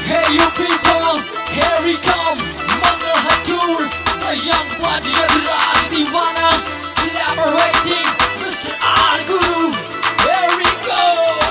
Hey you people, here we come, Mangal Hatur, the young blood Yagraj Divana, collaborating Mr. R Guru. Here we go.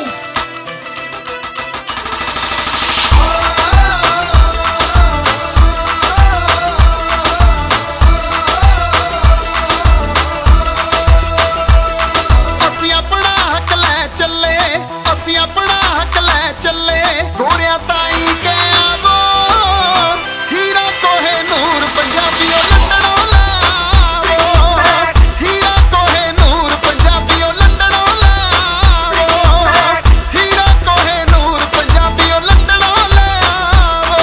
ਅਸੀਂ ਆਪਣਾ ਹੱਕ ਲੈ ਚੱਲੇ, ਅਸੀਂ ਆਪਣਾ ਹੱਕ ਲੈ ਚੱਲੇ, ਗੋਰਿਆਂ ਤਾਈਂ ਕਹਿ ਆਵੋ ਹੀਰਾ ਕੋਹੇ ਨੂਰ ਪੰਜਾਬੀਓ ਲੰਡਨੋਂ ਲਾਵੋ, ਹੀਰਾ ਕੋਹੇ ਨੂਰ ਪੰਜਾਬੀਓ ਲੰਡਨੋਂ ਲਾਵੋ, ਹੀਰਾ ਕੋਹੇ ਨੂਰ ਪੰਜਾਬੀਓ ਲੰਡਨੋਂ ਲਾਵੋ।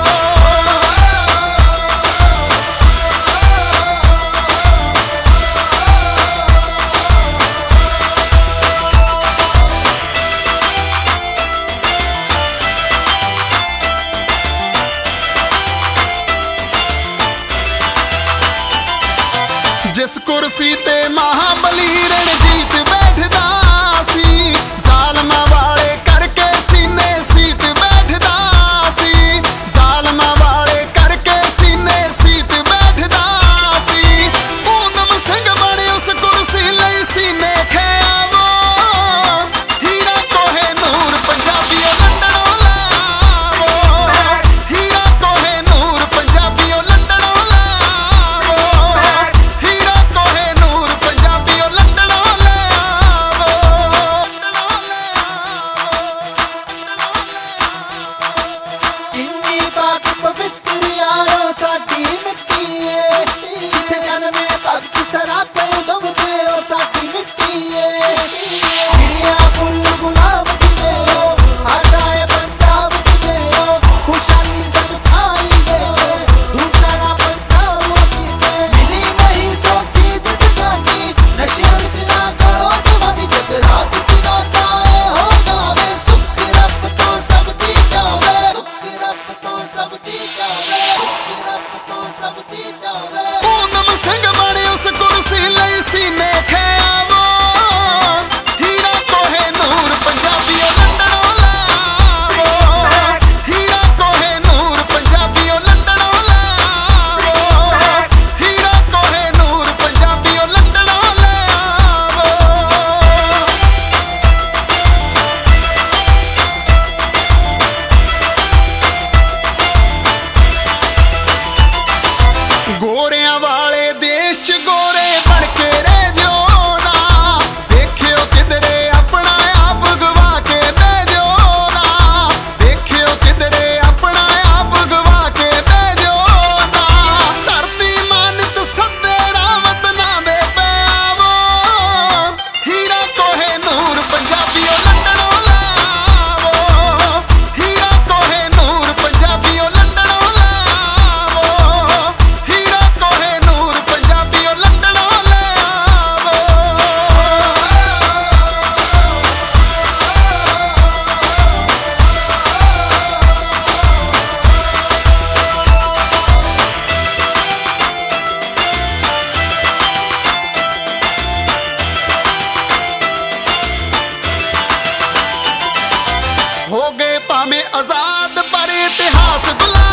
ਜਿਸ ਕੁਰਸੀ ਤੇ ਮਹਾਬਲੀ ਰਣਜੀਤ ਬੈਠਦਾ ਸੀ, ਜ਼ਾਲਮਾਂ ਵਾਲੇ ਕਰਕੇ ਸੀਨੇ ਸੀਤ ਬੈਠਦਾ ਸੀ, ਜ਼ਾਲਮਾਂ ਵਾਲੇ ਕਰਕੇ ਸੀਨੇ ਸੀਤ ਬੈਠਦਾ ਸੀ। ਊਧਮ ਸਿੰਘ ਬਣ ਉਸ ਕੁਰਸੀ ਲਈ ਸੀਨੇ ਖਿਆਵੋ, ਹੀਰਾ ਕੋਹੇ ਨੂਰ ਪੰਜਾਬੀਓ ਲੰਡਨੋਂ ਲਾਵੋ, ਹੀਰਾ ਕੋਹੇ ਨੂਰ ਪੰਜਾਬੀਓ ਲੰਡਨੋਂ ਲਾਵੋ, ਹੀਰਾ ਕੋਹੇ ਨੂਰ ਪੰਜਾਬੀਓ ਲੰਡਨੋਂ ਲਾਵੋ। ਇੰਨੀ ਪਾਕ ਪਵਿੱਤਰ ਯਾਰੋ ਸਾਡੀ ਮਿੱਟੀ ਏ, ਜਿੱਥੇ ਜਨਮੇ ਭਗਤ ਸਰਾਪੇ ਡੁੱਬਦੇ ਓ ਸਾਡੀ ਮਿੱਟੀ ਏ। ਚਿੜੀਆਂ ਫੁੱਲ ਗੁਲਾਬ ਜਿਵੇਂ ਓ ਸਾਡਾ ਏ ਪੰਜਾਬ ਜਿਵੇਂ ਓ, ਖੁਸ਼ਹਾਲੀ ਸਭ ਛਾਈ ਏ, ਦੂਜਾ ਨਾ ਪੰਜਾਬ ਕੀਤੇ ਮਿਲੀ ਨਹੀਂ ਸੋਖੀ ਜ਼ਿੰਦਗਾਨੀ, ਨਸ਼ਿਆਂ ਵਿੱਚ ਨਾ ਕਰੋ ਜਵਾਨੀ, ਜਦ ਰਾਤ ਦੀ ਰਾਤਾਂ ਏ ਹੋ ਜਾਵੇ, ਸੁੱਖ ਰੱਬ ਤੋਂ ਸਭ ਦੀ ਜਾਵੇ, ਸੁੱਖ ਰੱਬ ਤੋਂ ਸਭ ਦੀ ਜਾਵੇ, ਸੁੱਖ ਰੱਬ ਤੋਂ ਸਭ ਦੀ ਜਾਵੇ। ਊਧਮ ਸਿੰਘ ਬਣ ਉਸ ਕੁਰਸੀ ਲਈ ਸੀਨੇ ਖਿਆਵੋ, ਹੀਰਾ ਕੋਹੇ ਨੂਰ ਪੰਜਾਬੀਓ ਲੰਡਨੋਂ ਲਾਵੋ, ਹੀਰਾ ਕੋਹੇ ਨੂਰ ਪੰਜਾਬੀਓ ਲੰਡਨੋਂ ਲਾਵੋ, ਹੀਰਾ ਕੋਹੇ ਨੂਰ ਪੰਜਾਬੀਓ ਲੰਡਨੋਂ ਲਾਵੋ। ਗੋਰਿਆਂ ਵਾਲੇ ਦੇਸ਼ 'ਚ ਗੋਰੇ ਬਣ ਕੇ ਰਹਿ ਜਿਓ ਨਾ, ਦੇਖਿਓ ਕਿਧਰੇ ਆਪਣਾ ਆਪ ਗਵਾ ਕੇ ਬਹਿ ਜਿਓ ਨਾ, ਦੇਖਿਓ ਕਿਧਰੇ ਆਪਣਾ ਆਪ ਗਵਾ ਕੇ ਬਹਿ ਜਿਓ ਨਾ। ਧਰਤੀ ਮਾਨਤ ਸੱਦੇ ਰਾਵਤ ਨਾ ਦੇ ਪਿਆਵੋ, ਹੀਰਾ ਕੋਹੇ ਨੂਰ ਪੰਜਾਬੀਓ ਲੰਡਨੋਂ ਲਾਵੋ, ਹੀਰਾ ਕੋਹੇ ਨੂਰ ਪੰਜਾਬੀਓ ਲੰਡਨੋਂ ਲਾਵੋ, ਹੀਰਾ ਕੋਹੇ ਨੂਰ ਪੰਜਾਬੀਓ ਲੰਡਨੋਂ ਲਾਵੋ। ਹੋ ਗਏ ਭਾਵੇਂ ਆਜ਼ਾਦ ਪਰ ਇਤਿਹਾਸ ਗੁਲਾਮ